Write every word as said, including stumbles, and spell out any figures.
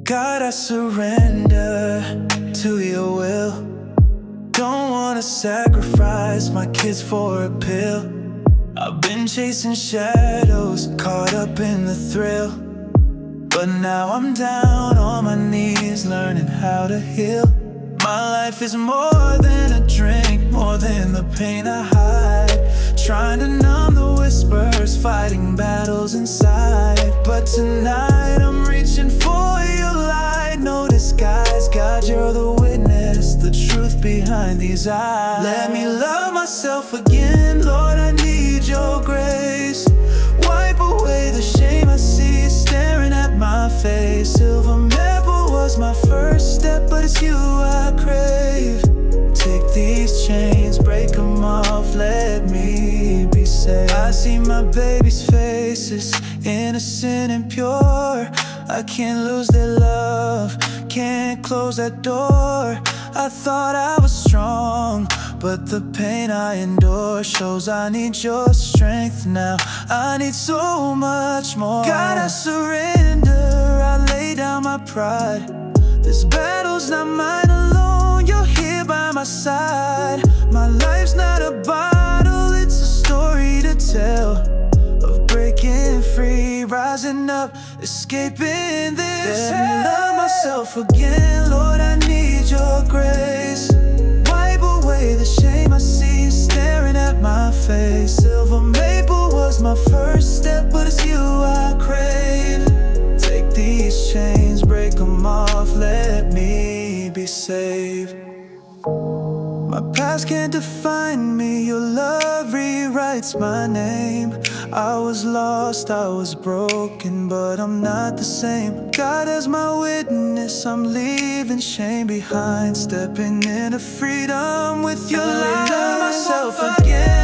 God, I surrender to your will. Don't wanna sacrifice my kids for a pill. I've been chasing shadows, caught up in the thrill. But now I'm down on my knees, learning how to heal. My life is more than a drink, more than the pain I hide. Trying to numb the whispers, fighting battles inside. But tonight I'm reaching for your light. No disguise, God, you're the witness, the truth behind these eyes. Let me love myself again, Lord, I need your grace. Wipe away the shame I see staring at my face. Silver maple was my first step, but it's you I crave. Take these chains, break them off, let me be safe. I see my baby's faces, innocent and pure. I can't lose their love, can't close that door. I thought I was strong, but the pain I endure shows I need your strength now. I need so much more. God, I surrender, I lay down my pride. This battle's not mine alone, you're here by my side. My life's not a bottle, it's a story to tell. Of breaking free, rising up, escaping this. Let me love myself again, Lord, I need your grace. Wipe away the shame I see staring at my face. Silver maple was my first step, but it's you I crave. Take these chains, break them off, let me be saved. My past can't define me, your love rewrites my name. I was lost, I was broken, but I'm not the same. God as my witness, I'm leaving shame behind, stepping into freedom with your light. I love myself again.